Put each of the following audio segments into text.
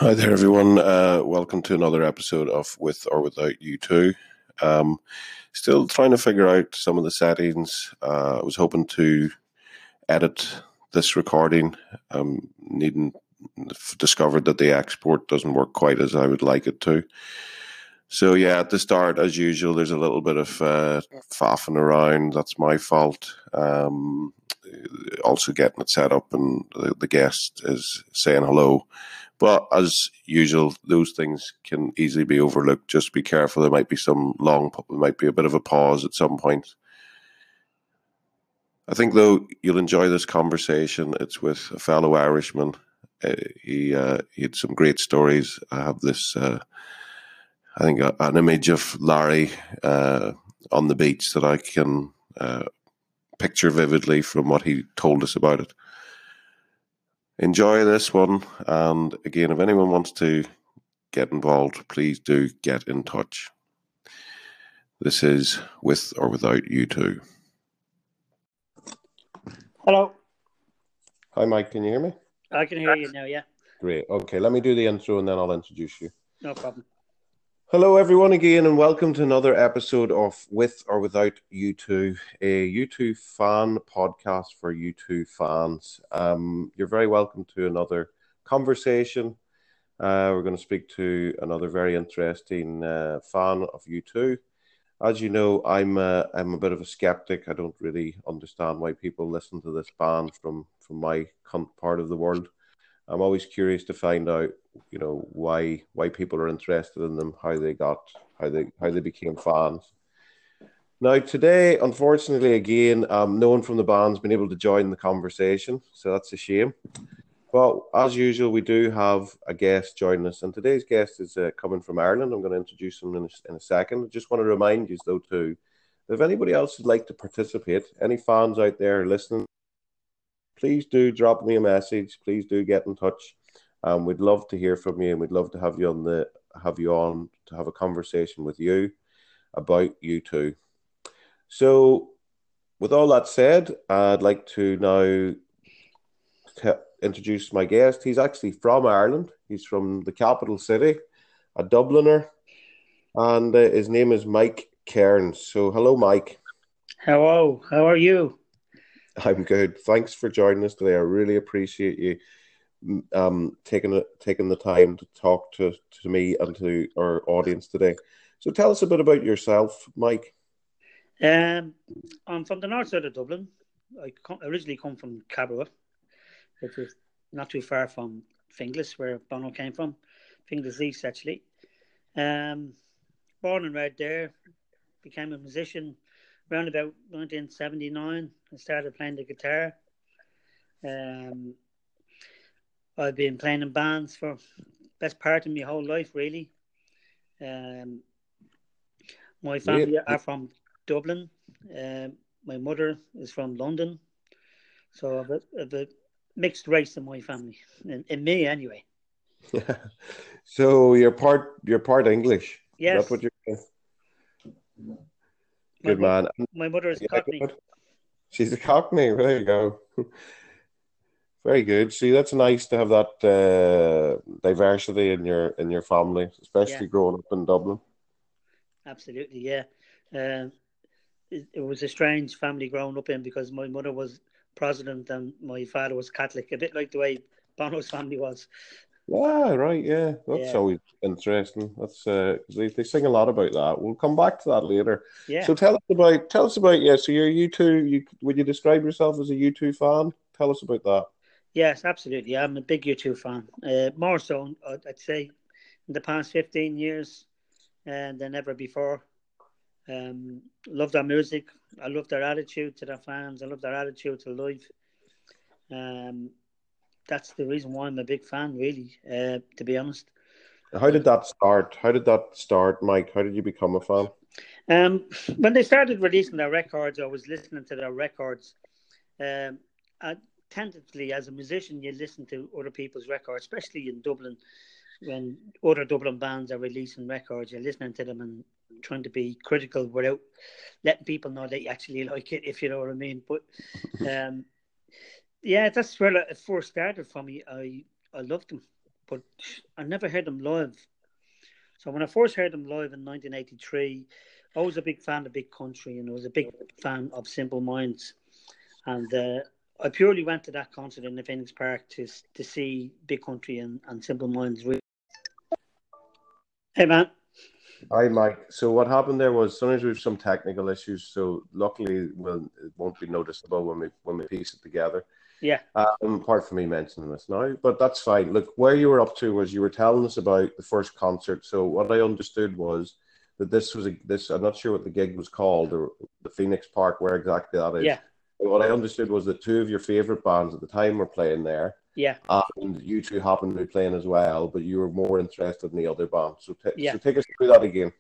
Hi there, everyone. Welcome to another episode of With or Without U2. Still trying to figure out some of the settings. I was hoping to edit this recording. Discovered that the export doesn't work quite as I would like it to. So yeah, at the start, as usual, there's a little bit of faffing around. That's my fault. Also getting it set up, and the guest is saying hello. But as usual, those things can easily be overlooked. Just be careful. There might be a bit of a pause at some point. I think, though, you'll enjoy this conversation. It's with a fellow Irishman. He had some great stories. I have this, an image of Larry on the beach that I can picture vividly from what he told us about it. Enjoy this one, and again, if anyone wants to get involved, please do get in touch. This is With or Without U2. Hello. Hi, Mike. Can you hear me? I can hear you now, yeah. Great. Okay, let me do the intro and then I'll introduce you. No problem. Hello, everyone, again, and welcome to another episode of With or Without U2, a U2 fan podcast for U2 fans. You're very welcome to another conversation. We're going to speak to another very interesting fan of U2. As you know, I'm a bit of a skeptic. I don't really understand why people listen to this band from my part of the world. I'm always curious to find out, why people are interested in them, how they became fans. Now, today, unfortunately, again, no one from the band's been able to join the conversation, so that's a shame. But as usual, we do have a guest joining us, and today's guest is coming from Ireland. I'm going to introduce him in a second. I just want to remind you, though, too, that if anybody else would like to participate, any fans out there listening, please do drop me a message. Please do get in touch. We'd love to hear from you, and we'd love to have you on to have a conversation with you about U2. So, with all that said, I'd like to now introduce my guest. He's actually from Ireland. He's from the capital city, a Dubliner, and his name is Mike Cairns. So, hello, Mike. Hello. How are you? I'm good. Thanks for joining us today. I really appreciate you taking the time to talk to me and to our audience today. So tell us a bit about yourself, Mike. I'm from the north side of Dublin. I originally come from Cabra, which is not too far from Finglas, where Bono came from. Finglas East, actually. Born and reared there. Became a musician around about 1979. I started playing the guitar. I've been playing in bands for best part of my whole life, really. My family are from Dublin. My mother is from London. So I've a mixed race in my family, in me anyway. So you're part English. Yes. That's what you're saying. Good man. My mother is Cockney. Good. She's a Cockney. There you go. Very good. See, that's nice to have that diversity in your family, especially growing up in Dublin. Absolutely, yeah. It was a strange family growing up in because my mother was Protestant and my father was Catholic, a bit like the way Bono's family was. Yeah, right. Yeah, that's always interesting. That's they sing a lot about that. We'll come back to that later. Yeah. So tell us about yeah. So you're U2. Would you describe yourself as a U2 fan? Tell us about that. Yes, absolutely. I'm a big U2 fan. More so, I'd say, in the past 15 years than ever before. Love their music. I love their attitude to their fans. I love their attitude to life. That's the reason why I'm a big fan, really, to be honest. How did that start, Mike? How did you become a fan? When they started releasing their records, I was listening to their records. Tentatively, as a musician, you listen to other people's records, especially in Dublin. When other Dublin bands are releasing records, you're listening to them and trying to be critical without letting people know that you actually like it, if you know what I mean. But yeah, that's where it first started for me. I loved them. but I never heard them live. So when I first heard them live in 1983, I was a big fan of Big Country, and I was a big fan of Simple Minds. And I purely went to that concert in the Phoenix Park to see Big Country and Simple Minds. Hey, man. Hi, Mike. So what happened there was sometimes we have some technical issues. So luckily, it won't be noticeable when we piece it together. Yeah. Apart from me mentioning this now, but that's fine. Look, where you were up to was you were telling us about the first concert. So what I understood was that this was this. I'm not sure what the gig was called, or the Phoenix Park, where exactly that is. Yeah. But what I understood was that two of your favorite bands at the time were playing there. Yeah. And you two happened to be playing as well, but you were more interested in the other band. So, Yeah. so take us through that again.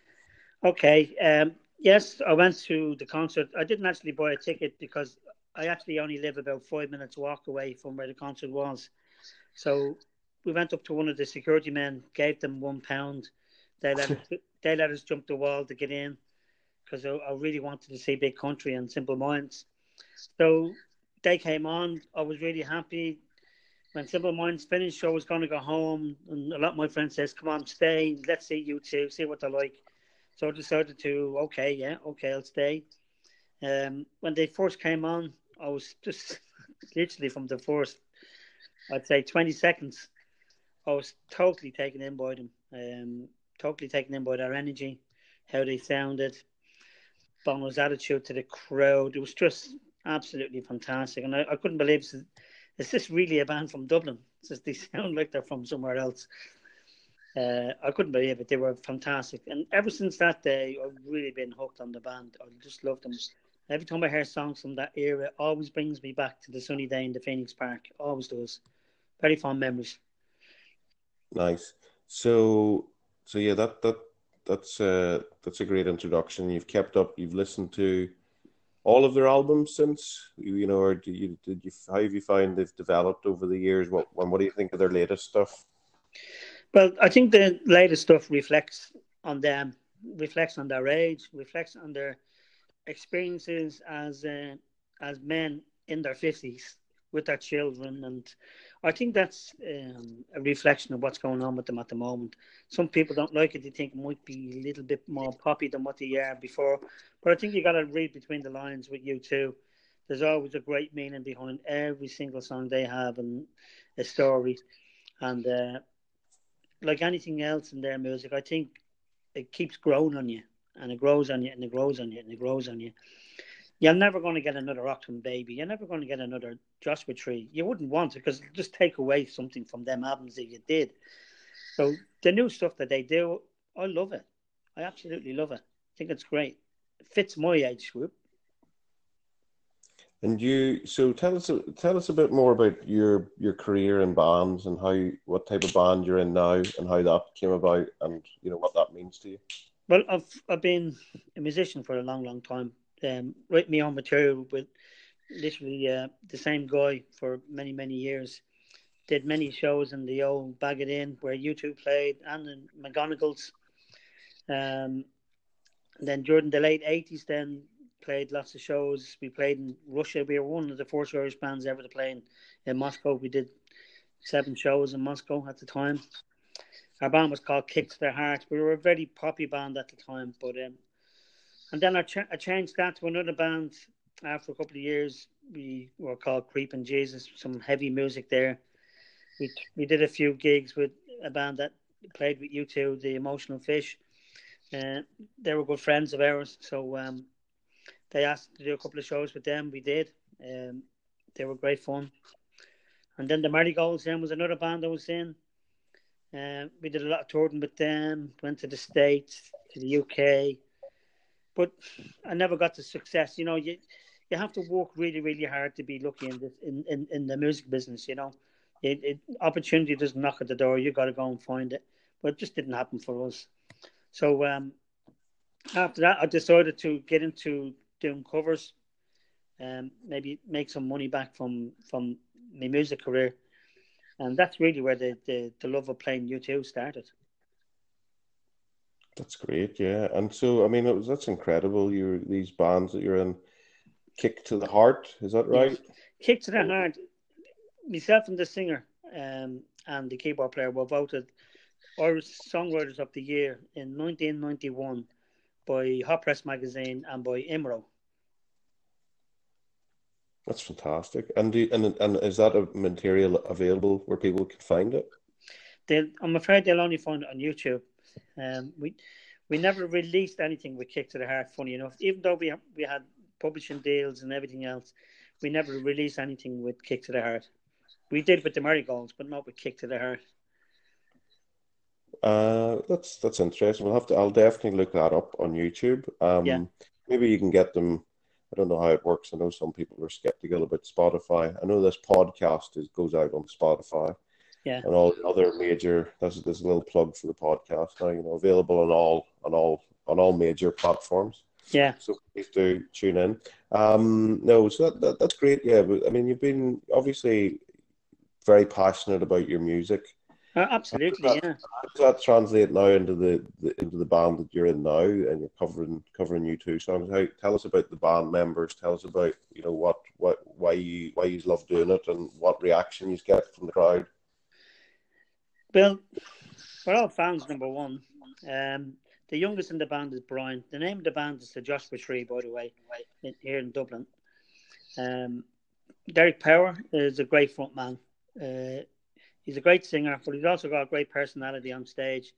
Okay. Yes, I went to the concert. I didn't actually buy a ticket because I actually only live about 5 minutes walk away from where the concert was. So we went up to one of the security men, gave them £1. They let us jump the wall to get in because I really wanted to see Big Country and Simple Minds. So they came on. I was really happy. When Simple Minds finished, I was going to go home, and a lot of my friends says, "Come on, stay. Let's see U2, see what they're like." So I decided to, okay, I'll stay. When they first came on, I was just literally from the first, I'd say 20 seconds, I was totally taken in by them. Totally taken in by their energy, how they sounded, Bono's attitude to the crowd. It was just absolutely fantastic. And I couldn't believe it. Is this really a band from Dublin? They sound like they're from somewhere else. I couldn't believe it. They were fantastic. And ever since that day, I've really been hooked on the band. I just love them. Every time I hear songs from that era, it always brings me back to the sunny day in the Phoenix Park. Always does. Very fond memories. Nice. So yeah, that's a great introduction. You've kept up. You've listened to all of their albums since, or did you how have you found they've developed over the years? What do you think of their latest stuff? Well, I think the latest stuff reflects on them, reflects on their age, reflects on their experiences as men in their 50s with their children, and I think that's a reflection of what's going on with them at the moment. Some people don't like it; they think it might be a little bit more poppy than what they are before. But I think you got to read between the lines with U2. There's always a great meaning behind every single song they have, and a story. And like anything else in their music, I think it keeps growing on you, and it grows on you, and it grows on you, and it grows on you. You're never going to get another Octon Baby. You're never going to get another Joshua Tree. You wouldn't want it because it'll just take away something from them albums that you did. So the new stuff that they do, I love it. I absolutely love it. I think it's great. It fits my age group. And so tell us a bit more about your career in bands and what type of band you're in now and how that came about and what that means to you. Well, I've been a musician for a long, long time. Write my own material with literally the same guy for many, many years. Did many shows in the old Bag It In where U2 played and in McGonagall's. And then during the late 80s, then played lots of shows. We played in Russia. We were one of the first Irish bands ever to play in Moscow. We did 7 shows in Moscow at the time. Our band was called Kick to the Heart. We were a very poppy band at the time, but and then I changed that to another band after a couple of years. We were called Creeping Jesus, some heavy music there. We did a few gigs with a band that played with U2, the Emotional Fish. They were good friends of ours, so they asked to do a couple of shows with them. We did. They were great fun. And then the Marigolds then was another band I was in. We did a lot of touring with them, went to the States, to the UK. But I never got the success. You have to work really, really hard to be lucky in this in the music business. Opportunity doesn't knock at the door. You got to go and find it. But it just didn't happen for us. So after that, I decided to get into doing covers, and maybe make some money back from my music career, and that's really where the love of playing U2 started. That's great, yeah. And so, I mean, that's incredible. These bands that you're in, Kick to the Heart, is that right? Yes. Kick to the Heart. Myself and the singer, and the keyboard player were voted Irish Songwriters of the Year in 1991 by Hot Press magazine and by IMRO. That's fantastic. And is that a material available where people can find it? I'm afraid they'll only find it on YouTube. We never released anything with Kick to the Heart. Funny enough, even though we had publishing deals and everything else, we never released anything with Kick to the Heart. We did with the Marigolds, but not with Kick to the Heart. That's interesting. I'll definitely look that up on YouTube. Yeah. Maybe you can get them. I don't know how it works. I know some people are skeptical about Spotify. I know this podcast goes out on Spotify. Yeah. And all the other major. There's a little plug for the podcast now. Available on all major platforms. Yeah. So please do tune in. No, so that's great. Yeah, but, I mean, you've been obviously very passionate about your music. Absolutely, yeah. How does that translate now into the band that you're in now, and you're covering U2 songs? Tell us about the band members. Tell us about why you love doing it, and what reaction you get from the crowd. Well, we're all fans. Number one, the youngest in the band is Brian. The name of the band is the Joshua Tree, by the way, here in Dublin. Derek Power is a great front man. He's a great singer, but he's also got a great personality on stage.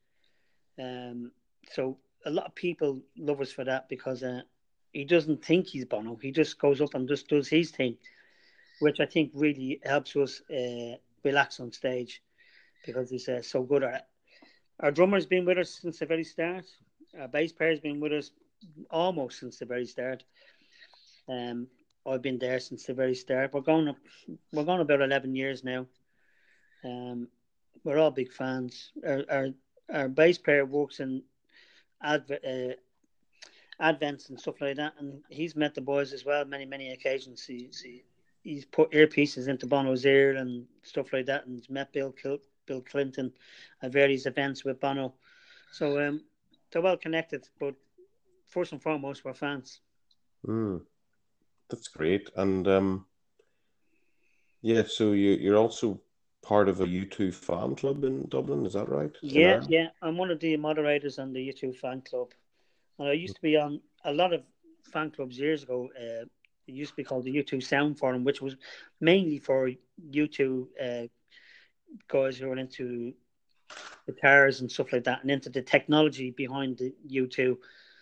So a lot of people love us for that, because he doesn't think he's Bono. He just goes up and just does his thing, which I think really helps us relax on stage, because he's so good at it. Our drummer's been with us since the very start. Our bass player's been with us almost since the very start. I've been there since the very start. We're going about 11 years now. We're all big fans. Our bass player works in advents and stuff like that, and he's met the boys as well many occasions. He's put earpieces into Bono's ear and stuff like that, and he's met Bill Clinton at various events with Bono. So they're well connected, but first and foremost, we're fans. That's great. And yeah, so you're also part of a U2 fan club in Dublin, is that right? Yeah. I'm one of the moderators on the U2 fan club. And I used to be on a lot of fan clubs years ago. It used to be called the U2 Sound Forum, which was mainly for U2 guys who were into guitars and stuff like that, and into the technology behind the U2.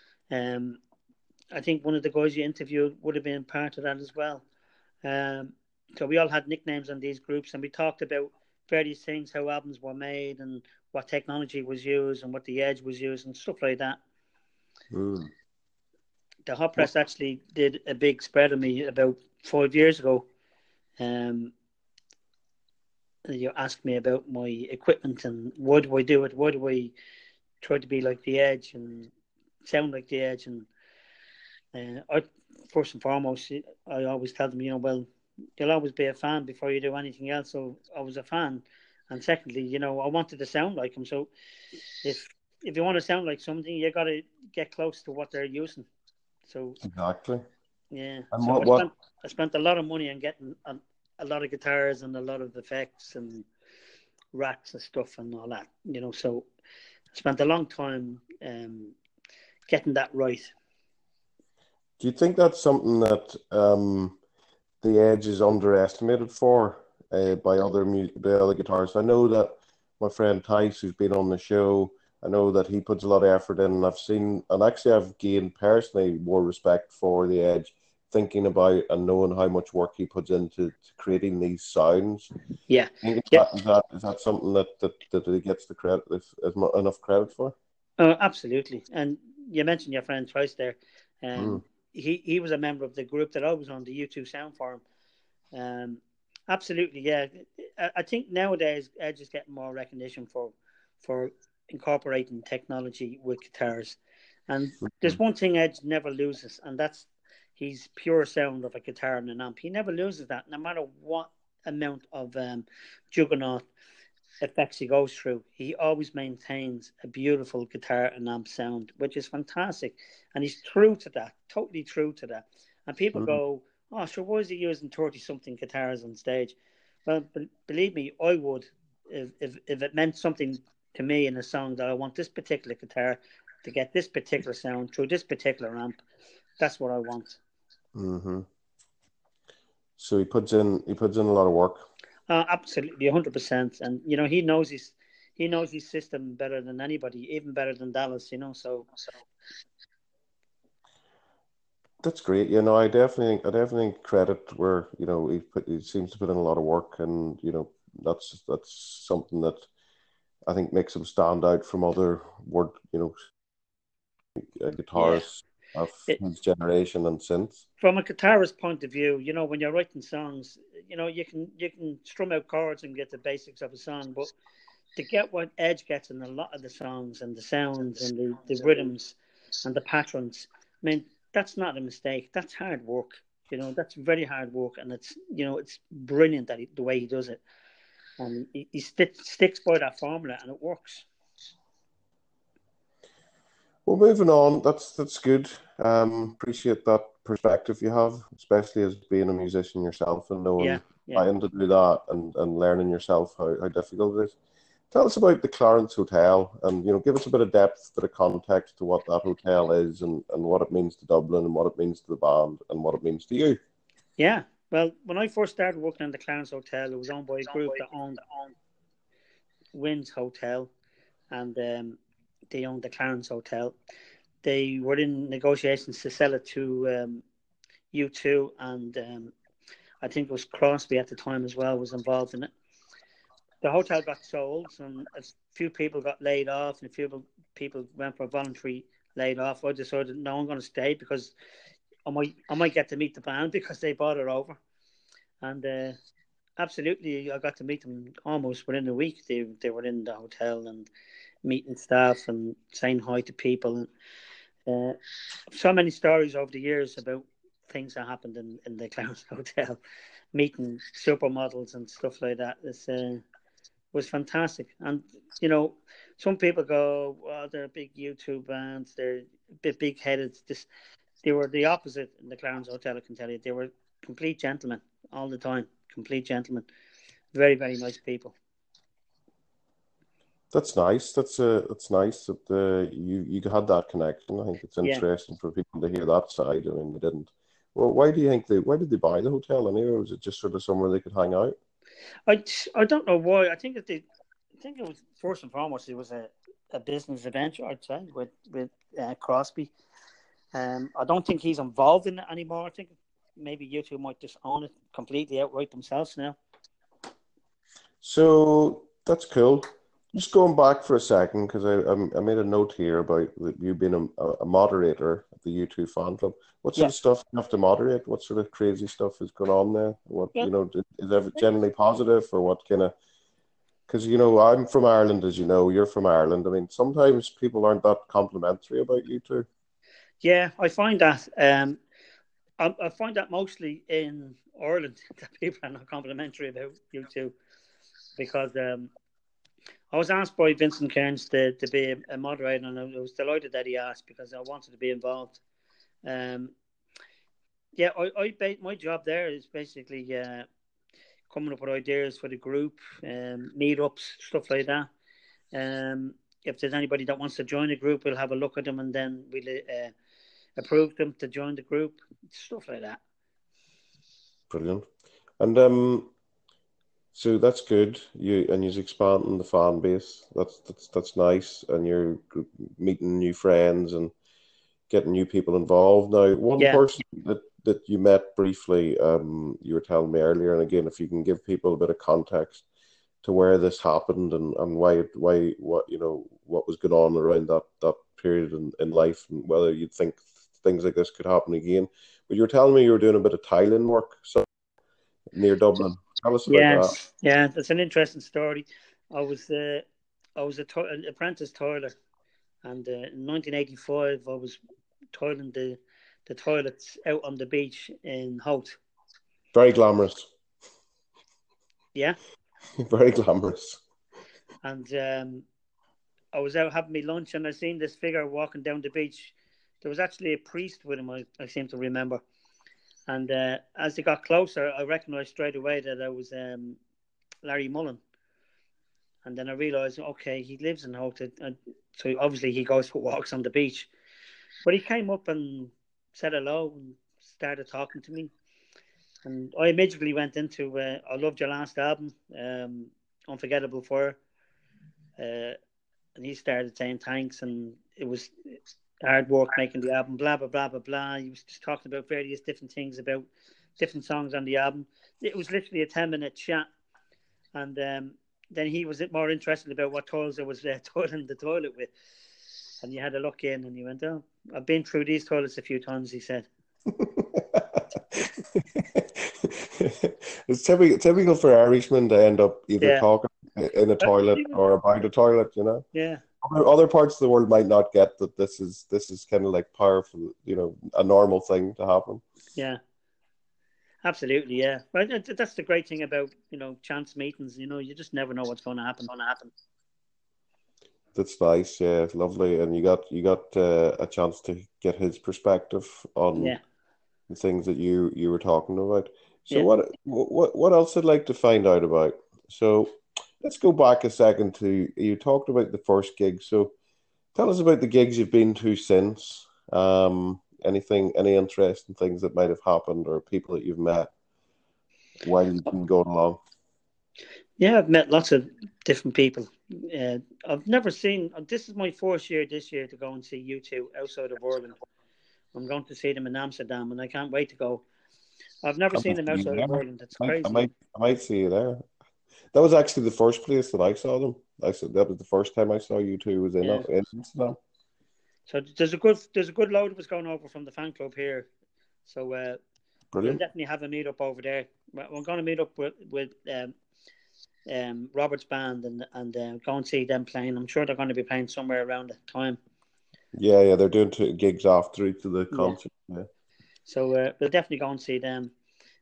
I think one of the guys you interviewed would have been part of that as well. So we all had nicknames on these groups, and we talked about various things, how albums were made, and what technology was used, and what the Edge was used, and stuff like that. The Hot Press actually did a big spread of me about 5 years ago. You asked me about my equipment and why do I do it? Why do I try to be like the Edge and sound like the Edge? And I, first and foremost, I always tell them, well, you'll always be a fan before you do anything else. So I was a fan, and secondly, I wanted to sound like them. So if you want to sound like something, you got to get close to what they're using. So exactly, yeah. And so I spent a lot of money on getting a lot of guitars and a lot of effects and racks and stuff and all that. So I spent a long time getting that right. Do you think that's something that the Edge is underestimated for by other guitarists? I know that my friend Tice, who's been on the show, I know that he puts a lot of effort in, and I've gained personally more respect for the Edge, thinking about and knowing how much work he puts into creating these sounds. Yeah. Is that something that he gets the credit, enough credit for? Absolutely. And you mentioned your friend Tice there. He was a member of the group that I was on, the U2 Sound Forum. Absolutely, yeah. I think nowadays Edge is getting more recognition for incorporating technology with guitars. And there's one thing Edge never loses, and that's his pure sound of a guitar and an amp. He never loses that, no matter what amount of juggernaut effects he goes through. He always maintains a beautiful guitar and amp sound, which is fantastic. And he's true to that, totally true to that. And people go, oh, sure, why is he using 30-something guitars on stage? Well, believe me, I would if it meant something to me in a song that I want this particular guitar to get this particular sound through this particular amp. That's what I want. Mm-hmm. So he puts in a lot of work. Absolutely, 100%. And he knows his system better than anybody, even better than Dallas. So That's great. I definitely credit where he seems to put in a lot of work, and that's something that I think makes him stand out from other yeah, guitarists of it, his generation and since. from a guitarist point of view, when you're writing songs, you can strum out chords and get the basics of a song, but to get what Edge gets in a lot of the songs and the sounds and the rhythms and the patterns, I mean, that's not a mistake. That's hard work. That's very hard work, and it's brilliant the way he does it, and he sticks by that formula, and it works. Well, moving on, that's good. Appreciate that perspective you have, especially as being a musician yourself and Yeah, knowing yeah. trying to do that and learning yourself how difficult it is. Tell us about the Clarence Hotel and give us a bit of depth, bit of context to what that hotel is and what it means to Dublin and what it means to the band and what it means to you. Yeah. Well, when I first started working in the Clarence Hotel, it was owned by a group that owned Wynn's Hotel, and they owned the Clarence Hotel. They were in negotiations to sell it to U2, and I think it was Crosby at the time as well was involved in it. The hotel got sold, and a few people got laid off, and a few people went for voluntary laid off. I decided, no, I'm going to stay because I might get to meet the band because they bought it over. And absolutely, I got to meet them almost within a week. They were in the hotel and meeting staff and saying hi to people. And so many stories over the years about things that happened in the Clarence Hotel, meeting supermodels and stuff like that. It was fantastic. And, some people go, well, they're big YouTube bands, they're a bit big headed. They were the opposite in the Clarence Hotel, I can tell you. They were complete gentlemen all the time, complete gentlemen. Very, very nice people. That's nice. That's nice that you had that connection. I think it's Yeah. interesting for people to hear that side. I mean, they didn't. Well, why did they buy the hotel anyway? Or was it just sort of somewhere they could hang out? I don't know why. I think it was first and foremost it was a business adventure. I'd say with Crosby. I don't think he's involved in it anymore. I think maybe U2 might just own it completely outright themselves now. So that's cool. Just going back for a second because I made a note here about you being a moderator at the U2 fan club. What sort Yeah. of stuff do you have to moderate? What sort of crazy stuff is going on there? What Well, is it generally positive or what kind of? Because I'm from Ireland, as you know, you're from Ireland. I mean, sometimes people aren't that complimentary about U2. yeah, I find that. I find that mostly in Ireland that people are not complimentary about U2 because I was asked by Vincent Kearns to be a moderator, and I was delighted that he asked because I wanted to be involved. Um, yeah, my job there is basically coming up with ideas for the group, meetups, stuff like that. If there's anybody that wants to join the group, we'll have a look at them and then we'll approve them to join the group, stuff like that. Brilliant. And so that's good. You're expanding the fan base. That's nice. And you're meeting new friends and getting new people involved. Now, one Yeah, person that you met briefly, you were telling me earlier, and again, if you can give people a bit of context to where this happened and why what was going on around that period in life and whether you'd think things like this could happen again. But you were telling me you were doing a bit of tiling work near Dublin. Tell us about yeah, that. yeah. That's an interesting story. I was an apprentice toiler, and in 1985 I was toiling the toilets out on the beach in Hout. Very glamorous. Yeah, Very glamorous. and I was out having my lunch, and I seen this figure walking down the beach. There was actually a priest with him. I seem to remember. And as they got closer, I recognised straight away that I was Larry Mullen. And then I realised, okay, he lives in Holt, so obviously he goes for walks on the beach. But he came up and said hello and started talking to me. And I immediately went into, I loved your last album, Unforgettable Fire. And he started saying thanks, and it was hard work making the album, blah, blah, blah, blah, blah. He was just talking about various different things, about different songs on the album. It was literally a 10-minute chat. And then he was more interested about what toilets I was toiling the toilet with. And you had a look in and he went, oh, I've been through these toilets a few times, he said. It's typical for Irishmen to end up either talking in a toilet or about a toilet, you know. Yeah. Other parts of the world might not get that this is kind of like powerful, you know, a normal thing to happen. Yeah. Absolutely, yeah. Well, that's the great thing about, you know, chance meetings. You know, you just never know what's going to happen. That's nice, yeah, lovely. And you got a chance to get his perspective on the things that you were talking about. So what else I'd like to find out about? So let's go back a second to, you talked about the first gig. So tell us about the gigs you've been to since. Any interesting things that might have happened or people that you've met while you've been going along? Yeah, I've met lots of different people. I've never seen, this is my fourth year this year to go and see U2 outside of Ireland. I'm going to see them in Amsterdam and I can't wait to go. I've never seen them outside of Ireland. That's crazy. I might see you there. That was actually the first place that I saw them. That was the first time I saw U2 was in Amsterdam. So there's a good load of us going over from the fan club here. So we'll definitely have a meet up over there. We're going to meet up with Robert's band and go and see them playing. I'm sure they're going to be playing somewhere around the time. Yeah, they're doing 2 gigs after each of the concert. Yeah. So we'll definitely go and see them.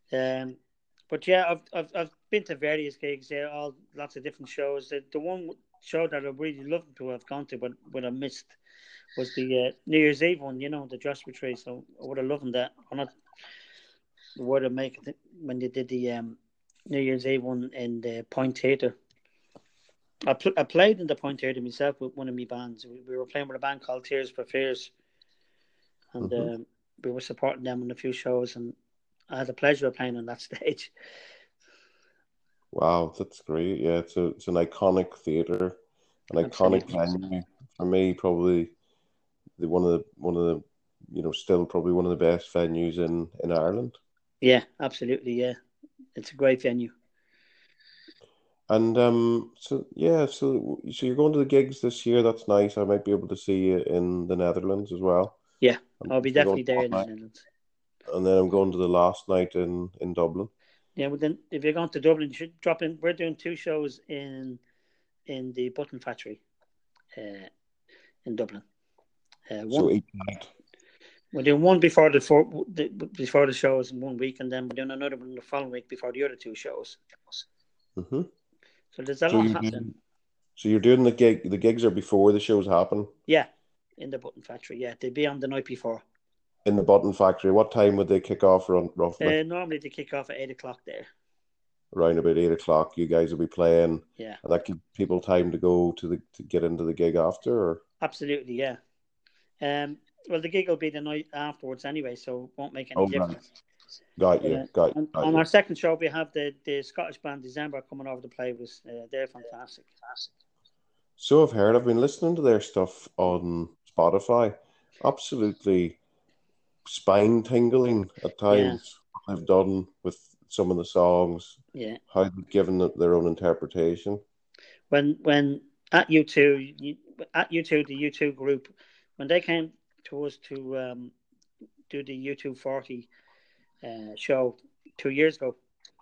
But yeah, I've been to various gigs. Yeah, lots of different shows. The one show that I really loved to have gone to, but I missed, was the New Year's Eve one. You know, the Joshua Tree. So I would have loved that. I'm not the word of make it when they did the New Year's Eve one in the Point Theatre. I played in the Point Theatre myself with one of my bands. We were playing with a band called Tears for Fears, and we were supporting them on a few shows, and I had the pleasure of playing on that stage. Wow, that's great. Yeah, it's an iconic theatre, an iconic venue. For me, probably one of the you know, still probably one of the best venues in Ireland. Yeah, absolutely. Yeah, it's a great venue. And so you're going to the gigs this year. That's nice. I might be able to see you in the Netherlands as well. Yeah, I'll be definitely there in the Netherlands. And then I'm going to the last night in Dublin. Yeah, well then, if you're going to Dublin, you should drop in. We're doing 2 shows in the Button Factory in Dublin. So each night. We're doing one before the shows in 1 week, and then we're doing another one the following week before the other 2 shows. Mm-hmm. So there's a lot happening. So you're doing the gig. The gigs are before the shows happen. Yeah, in the Button Factory. Yeah, they'd be on the night before. In the Button Factory, what time would they kick off roughly? Normally they kick off at 8:00 there. Around about 8:00, you guys will be playing. Yeah, and that gives people time to go to get into the gig after. Or? Absolutely, yeah. Well, the gig will be the night afterwards anyway, so it won't make any difference. Got you. On our second show, we have the Scottish band December coming over to play with us. They're fantastic. So I've heard. I've been listening to their stuff on Spotify. Absolutely spine-tingling at times. What they've done with some of the songs. Yeah. How they've given their own interpretation. When at U2, the U2 group, when they came to us to do the U2 40 show 2 years ago,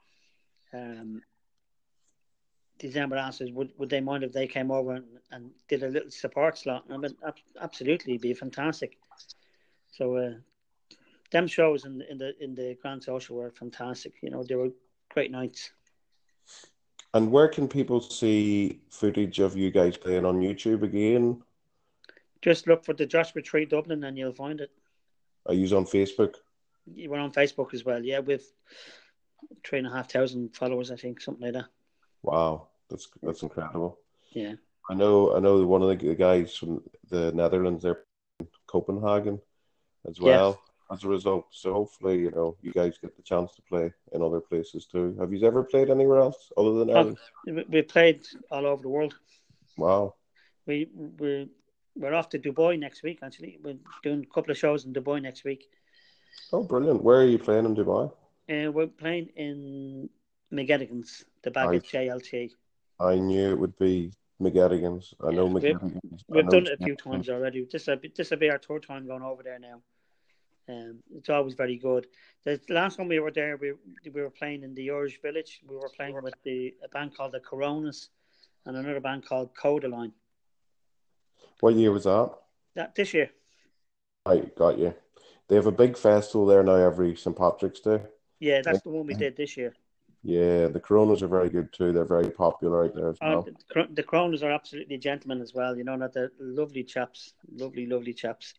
December asked us, would they mind if they came over and did a little support slot? And I mean, absolutely, it'd be fantastic. So them shows in the Grand Social were fantastic. You know, they were great nights. And where can people see footage of you guys playing on YouTube again? Just look for the Joshua Tree Dublin and you'll find it. Are you on Facebook? We're on Facebook as well, yeah, with 3,500 followers, I think, something like that. Wow, that's incredible. Yeah. I know one of the guys from the Netherlands there, Copenhagen, as Yeah. well as a result. So hopefully, you guys get the chance to play in other places too. Have you ever played anywhere else other than Oh, Ireland? we played all over the world. Wow. We're off to Dubai next week. Actually, we're doing a couple of shows in Dubai next week. Oh, brilliant. Where are you playing in Dubai? We're playing in McGettigan's, the bag I at JLT. I knew it would be McGettigan's. I Yeah, know McGettigan's. I we've know done it a few times already. This will be our third time going over there now. It's always very good. The last time we were there, we were playing in the Irish Village. We were playing with a band called the Coronas and another band called Codaline. What year was that? This year. I got you. They have a big festival there now every St. Patrick's Day. Yeah, that's the one we did this year. Yeah, the Coronas are very good too. They're very popular out there as well. The Coronas are absolutely gentlemen as well. That they're lovely chaps, lovely chaps.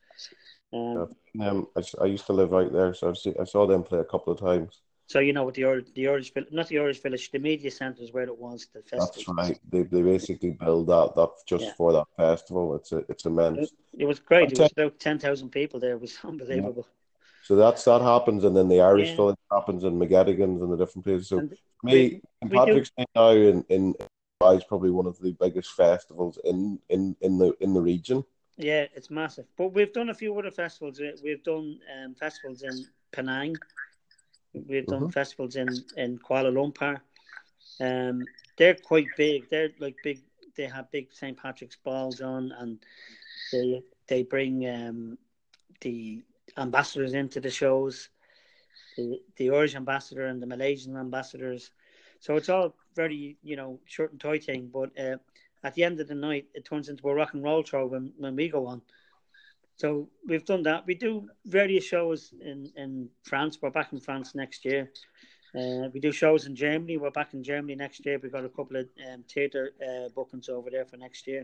I used to live out there, so I saw them play a couple of times. So what the Irish not the Irish Village, the media centre is where it was, the festival. That's right. They basically build that just for that festival. It's immense. It was great. It was about 10,000 people there. It was unbelievable. Yeah. So that happens, and then the Irish Village happens, and McGettigan's and the different places. So for me, St. Patrick's Day now in Dubai is probably one of the biggest festivals in the region. Yeah, it's massive. But we've done a few other festivals. We've done festivals in Penang. We've done festivals in Kuala Lumpur. They're quite big. They're like big. They have big St. Patrick's balls on, and they bring the ambassadors into the shows, the Irish ambassador and the Malaysian ambassadors. So it's all very short and tight thing. But at the end of the night, it turns into a rock and roll show when we go on. So we've done that. We do various shows in France. We're back in France next year. We do shows in Germany. We're back in Germany next year. We've got a couple of theatre bookings over there for next year.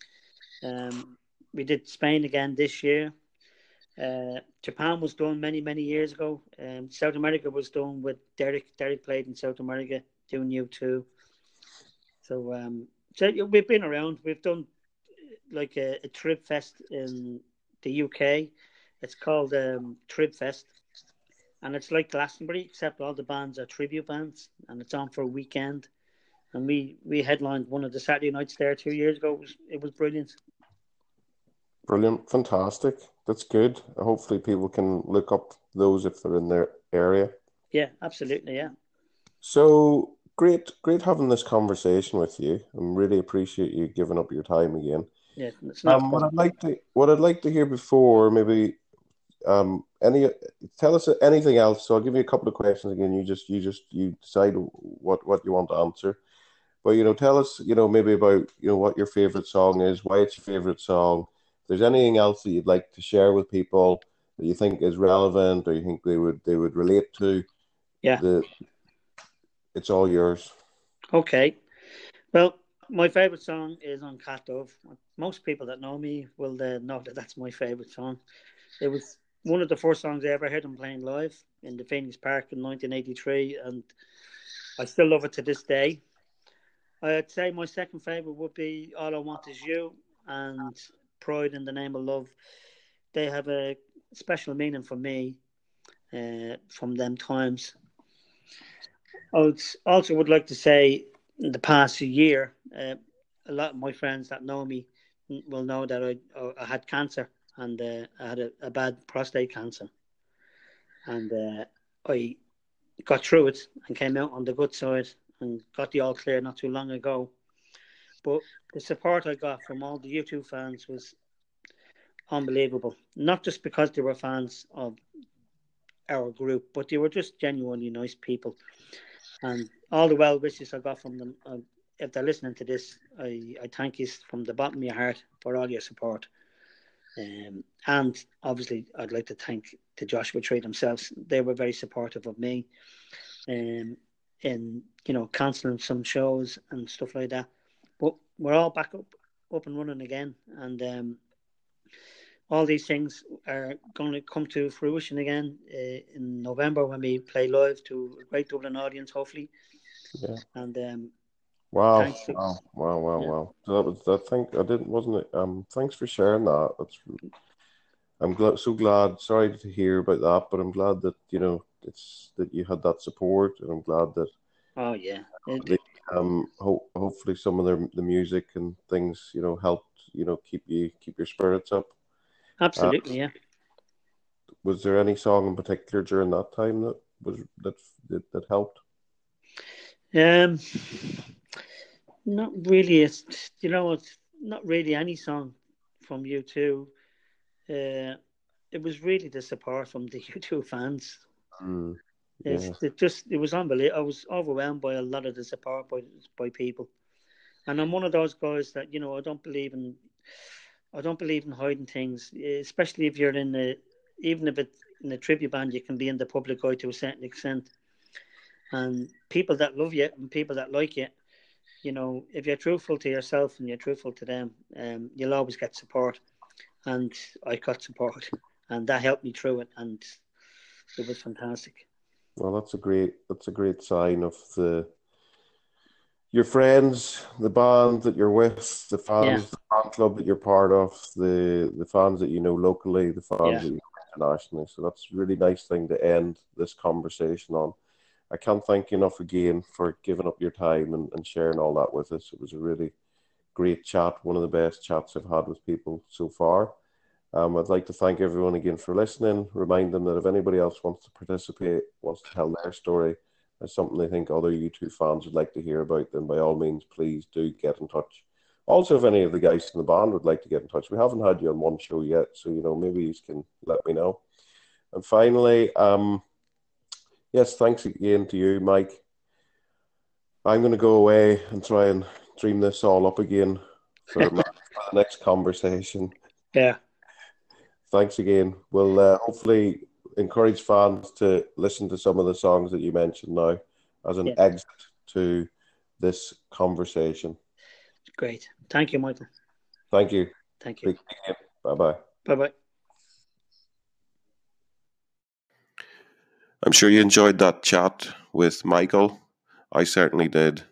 We did Spain again this year. Japan was done many years ago. South America was done with Derek. Derek played in South America doing U2. So we've been around. We've done like a Trib Fest in the UK. It's called Trib Fest, and it's like Glastonbury, except all the bands are tribute bands, and it's on for a weekend. And we headlined one of the Saturday nights there 2 years ago. It was brilliant. Brilliant, fantastic. That's good. Hopefully, people can look up those if they're in their area. Yeah, absolutely. Yeah. So great having this conversation with you. I really appreciate you giving up your time again. Yeah, it's not. What I'd like to hear before maybe tell us anything else. So I'll give you a couple of questions again. You decide what you want to answer. But tell us maybe about what your favorite song is, why it's your favorite song. If there's anything else that you'd like to share with people that you think is relevant or you think they would relate to, it's all yours. Okay. Well, my favourite song is on Cat Dove. Most people that know me will know that that's my favourite song. It was one of the first songs I ever heard him playing live in the Phoenix Park in 1983, and I still love it to this day. I'd say my second favourite would be All I Want Is You and Pride in the Name of Love. They have a special meaning for me from them times. I also would like to say in the past year, a lot of my friends that know me will know that I had cancer, and I had a bad prostate cancer. And I got through it and came out on the good side and got the all clear not too long ago. But the support I got from all the U2 fans was unbelievable. Not just because they were fans of our group, but they were just genuinely nice people. And all the well wishes I got from them, if they're listening to this, I thank you from the bottom of your heart for all your support. And obviously, I'd like to thank the Joshua Tree themselves. They were very supportive of me in cancelling some shows and stuff like that. But we're all back up and running again. And all these things are going to come to fruition again in November when we play live to a great Dublin audience, hopefully. Yeah. And Wow, Thanks to yeah. wow. So that was, I think, I didn't, wasn't it? Thanks for sharing that. I'm so glad. Sorry to hear about that, but I'm glad that it's that you had that support, and I'm glad that Oh yeah. the hopefully some of the music and things helped keep your spirits up. Uh, Absolutely, yeah. was there any song in particular during that time that was that helped? Um, Not really. It's not really any song from U2. It was really the support from the U2 fans. Mm, It's yeah. it was unbelievable. I was overwhelmed by a lot of the support by people, and I'm one of those guys that I don't believe in hiding things, especially if you're in the even if it's in a tribute band, you can be in the public eye to a certain extent, and people that love you and people that like you, if you're truthful to yourself and you're truthful to them, you'll always get support. And I got support, and that helped me through it, and it was fantastic. Well, that's a great sign of the your friends, the band that you're with, the Yeah, fans, the fan club that you're part of, the fans that you know locally, the fans yeah, that you know internationally. So that's a really nice thing to end this conversation on. I can't thank you enough again for giving up your time and sharing all that with us. It was a really great chat, one of the best chats I've had with people so far. I'd like to thank everyone again for listening. Remind them that if anybody else wants to participate, wants to tell their story, as something they think other U2 fans would like to hear about, then by all means, please do get in touch. Also, if any of the guys in the band would like to get in touch, we haven't had you on one show yet, so maybe you can let me know. And finally, yes, thanks again to you, Mike. I'm going to go away and try and dream this all up again for the next conversation. yeah, Thanks again. We'll hopefully encourage fans to listen to some of the songs that you mentioned now as an yeah. exit to this conversation. Great. Thank you, Michael. Thank you. Thank you. Speak again. Bye bye. Bye bye. I'm sure you enjoyed that chat with Michael. I certainly did.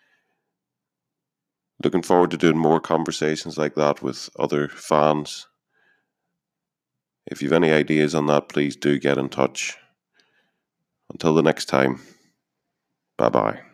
Looking forward to doing more conversations like that with other fans. If you've any ideas on that, please do get in touch. Until the next time, bye bye.